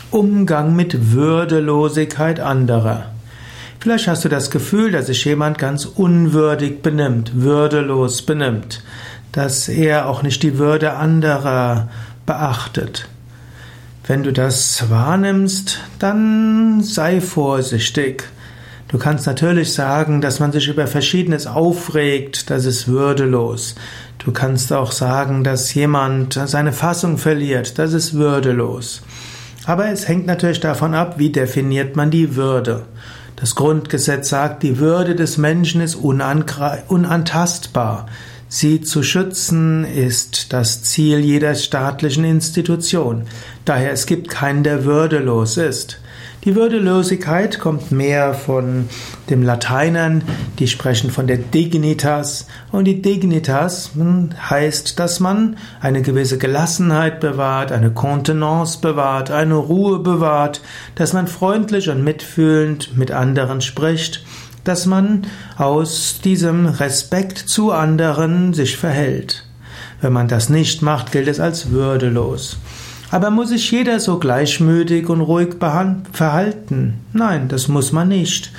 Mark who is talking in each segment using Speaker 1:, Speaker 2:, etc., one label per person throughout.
Speaker 1: Umgang mit Würdelosigkeit anderer. Vielleicht hast du das Gefühl, dass sich jemand ganz unwürdig benimmt, würdelos benimmt, dass er auch nicht die Würde anderer beachtet. Wenn du das wahrnimmst, dann sei vorsichtig. Du kannst natürlich sagen, dass man sich über Verschiedenes aufregt, das ist würdelos. Du kannst auch sagen, dass jemand seine Fassung verliert, das ist würdelos. Aber es hängt natürlich davon ab, wie definiert man die Würde. Das Grundgesetz sagt, die Würde des Menschen ist unantastbar. Sie zu schützen ist das Ziel jeder staatlichen Institution. Daher es gibt keinen, der würdelos ist. Die Würdelosigkeit kommt mehr von dem Lateinern, die sprechen von der Dignitas. Und die Dignitas heißt, dass man eine gewisse Gelassenheit bewahrt, eine Kontenance bewahrt, eine Ruhe bewahrt, dass man freundlich und mitfühlend mit anderen spricht, dass man aus diesem Respekt zu anderen sich verhält. Wenn man das nicht macht, gilt es als würdelos. Aber muss sich jeder so gleichmütig und ruhig verhalten? Nein, das muss man nicht.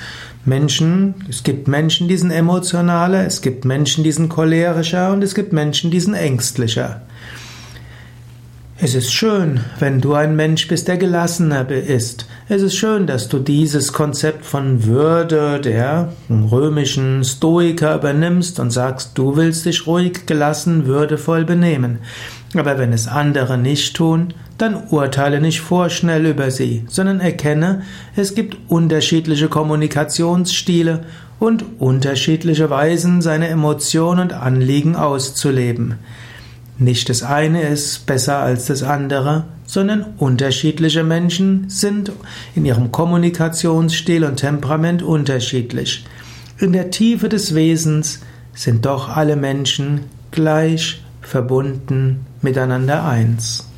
Speaker 1: Es gibt Menschen, die sind emotionaler, es gibt Menschen, die sind cholerischer und es gibt Menschen, die sind ängstlicher. Es ist schön, wenn du ein Mensch bist, der gelassener ist. Es ist schön, dass du dieses Konzept von Würde der römischen Stoiker übernimmst und sagst, du willst dich ruhig, gelassen, würdevoll benehmen. Aber wenn es andere nicht tun, dann urteile nicht vorschnell über sie, sondern erkenne, es gibt unterschiedliche Kommunikationsstile und unterschiedliche Weisen, seine Emotionen und Anliegen auszuleben. Nicht das eine ist besser als das andere, sondern unterschiedliche Menschen sind in ihrem Kommunikationsstil und Temperament unterschiedlich. In der Tiefe des Wesens sind doch alle Menschen gleich, verbunden, miteinander eins.